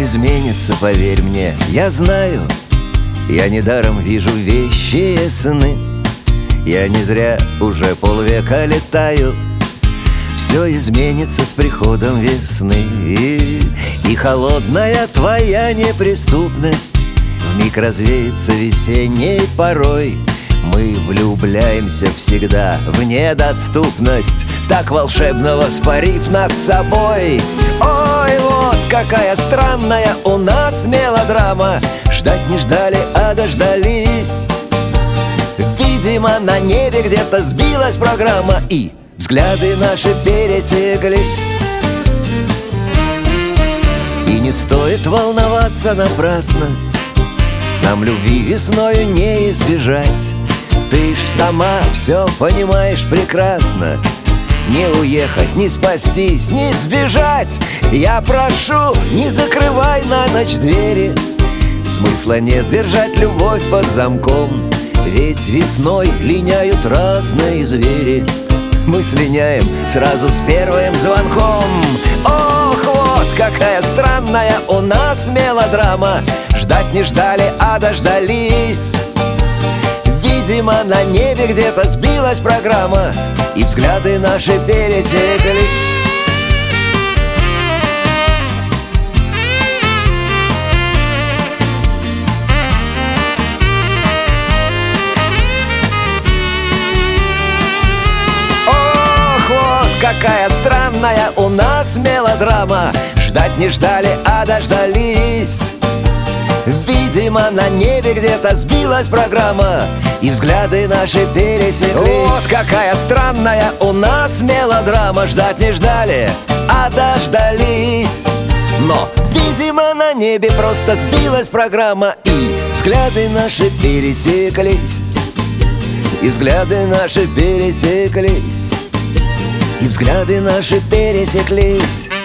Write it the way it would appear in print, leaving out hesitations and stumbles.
Все изменится, поверь мне, я знаю. Я недаром вижу вещи и сны. Я не зря уже полвека летаю. Все изменится с приходом весны. И холодная твоя неприступность вмиг развеется весенней порой. Мы влюбляемся всегда в недоступность, так волшебно воспарив над собой. Ой, вот какая странная у нас мелодрама. Ждать не ждали, а дождались. Видимо, на небе где-то сбилась программа, и взгляды наши пересеклись. И не стоит волноваться напрасно, нам любви весною не избежать. Ты ж сама все понимаешь прекрасно. Не уехать, не спастись, не сбежать. Я прошу, не закрывай на ночь двери. Смысла нет держать любовь под замком, ведь весной линяют разные звери. Мы слиняем сразу с первым звонком. Ох, вот какая странная у нас мелодрама. Ждать не ждали, а дождались. Видимо, на небе где-то сбилась программа, и взгляды наши пересеклись. Ох, вот какая странная у нас мелодрама. Ждать не ждали, а дождались. Видимо, на небе где-то сбилась программа, и взгляды наши пересеклись. Вот какая странная у нас мелодрама. Ждать не ждали, а дождались. Но, видимо, на небе просто сбилась программа, и взгляды наши пересеклись. И взгляды наши пересеклись. И взгляды наши пересеклись.